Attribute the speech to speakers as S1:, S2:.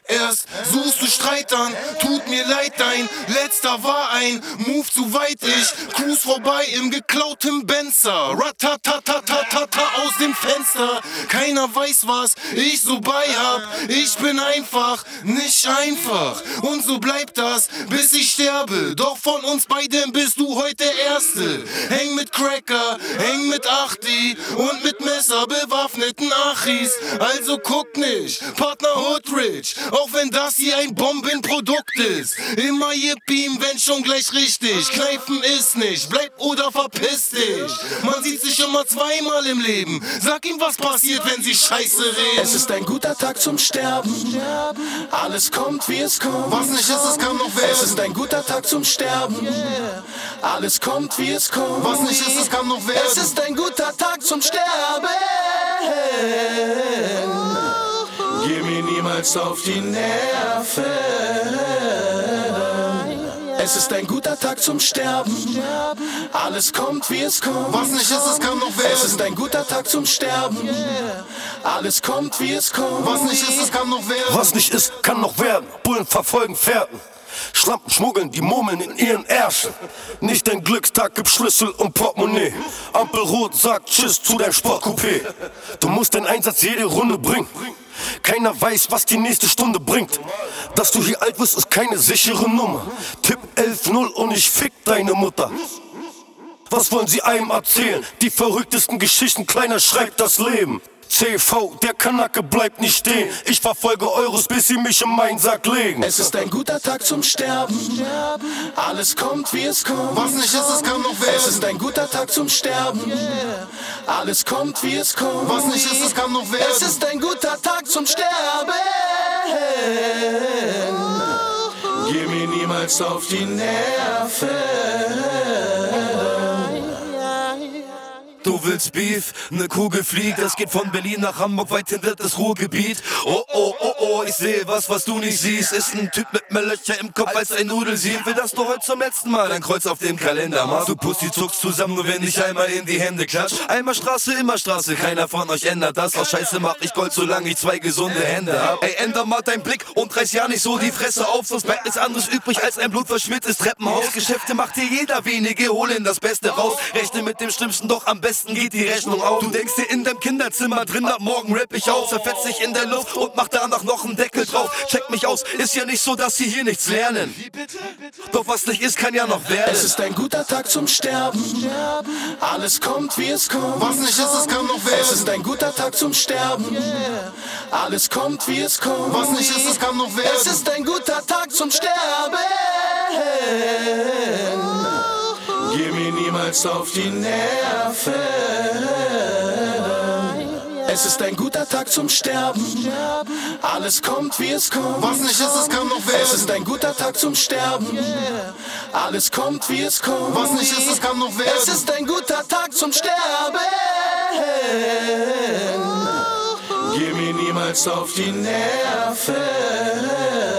S1: Erst suchst du Streit an, tut mir leid, dein letzter war ein Move zu weit. Ich cruise vorbei im geklauten Benzer, ratatatatata aus dem Fenster. Keiner weiß, was ich so bei hab. Ich bin einfach, nicht einfach. Und so bleibt das, bis ich sterbe. Doch von uns beiden bist du heute der Erste. Häng mit Cracker, häng mit Achti und mit Messer bewaffneten Achis. Also guck nicht, Partner Hood Rich, auch wenn das hier ein Bombenprodukt ist. Immer Yippie, wenn schon gleich richtig. Kneifen ist nicht, bleib oder verpiss dich. Man sieht sich immer zweimal im Leben. Sag ihm, was passiert, wenn sie Scheiße reden.
S2: Es ist ein guter Tag zum Sterben. Alles kommt, wie es kommt.
S1: Was nicht ist, es kann noch werden.
S2: Es ist ein guter Tag zum Sterben. Alles kommt, wie es kommt.
S1: Was nicht ist, es kann noch werden.
S2: Es ist ein guter Tag zum Sterben. Geh mir niemals auf die Nerven. Es ist ein guter Tag zum Sterben. Alles kommt, wie es kommt.
S1: Was nicht ist, es kann noch werden.
S2: Es ist ein guter Tag zum Sterben. Alles kommt, wie es kommt.
S1: Was nicht ist, es kann noch werden.
S3: Was nicht ist, kann noch werden. Bullen verfolgen Fährten. Schlampen schmuggeln die Murmeln in ihren Ärschen. Nicht dein Glückstag gibt Schlüssel und Portemonnaie. Ampelrot sagt Tschüss zu deinem Sportcoupé. Du musst deinen Einsatz jede Runde bringen. Keiner weiß, was die nächste Stunde bringt. Dass du hier alt wirst, ist keine sichere Nummer. Tipp 11-0 und ich fick deine Mutter. Was wollen sie einem erzählen? Die verrücktesten Geschichten, kleiner schreibt das Leben. CV, der Kanacke bleibt nicht stehen. Ich verfolge Euros, bis sie mich in meinen Sack legen.
S2: Es ist ein guter Tag zum Sterben. Alles kommt, wie es kommt.
S1: Was nicht ist, es kann noch werden.
S2: Es ist ein guter Tag zum Sterben. Alles kommt, wie es kommt.
S1: Was nicht ist, es kann noch werden.
S2: Es ist ein guter Tag zum Sterben. Geh mir niemals auf die Nerven.
S3: Du willst Beef, ne Kugel fliegt, das geht von Berlin nach Hamburg, weit hinter das Ruhrgebiet. Oh, oh, oh, oh, ich sehe was du nicht siehst. Ist ein Typ mit mehr Löcher im Kopf als ein Nudelsieb. Will das doch heute zum letzten Mal ein Kreuz auf dem Kalender machst. Du Pussy zuckst zusammen, nur wenn ich einmal in die Hände klatsch. Einmal Straße, immer Straße, keiner von euch ändert das. Aus Scheiße mach ich Gold, solange ich zwei gesunde Hände hab. Ey, änder mal deinen Blick und reiß ja nicht so die Fresse auf, sonst bleibt nichts anderes übrig als ein blutverschmiertes Treppenhaus. Geschäfte macht hier jeder, wenige holen das Beste raus. Rechne mit dem Schlimmsten, doch am besten geht die Rechnung auf. Du denkst dir in deinem Kinderzimmer drin, ab morgen rapp ich auf. Zerfetzt dich in der Luft und mach danach noch einen Deckel drauf. Check mich aus, ist ja nicht so, dass sie hier nichts lernen. Doch was nicht ist, kann ja noch werden.
S2: Es ist ein guter Tag zum Sterben. Alles kommt, wie es kommt.
S1: Was nicht ist, es kann noch werden.
S2: Es ist ein guter Tag zum Sterben. Alles kommt, wie es kommt.
S1: Was nicht ist, es kann noch werden.
S2: Es ist ein guter Tag zum Sterben. Geh mir niemals auf die Nerven. Es ist ein guter Tag zum Sterben. Alles kommt, wie es kommt.
S1: Was nicht ist, es kann noch werden.
S2: Es ist ein guter Tag zum Sterben. Alles kommt, wie es kommt.
S1: Was nicht ist, es kann noch werden.
S2: Es ist ein guter Tag zum Sterben. Geh mir niemals auf die Nerven.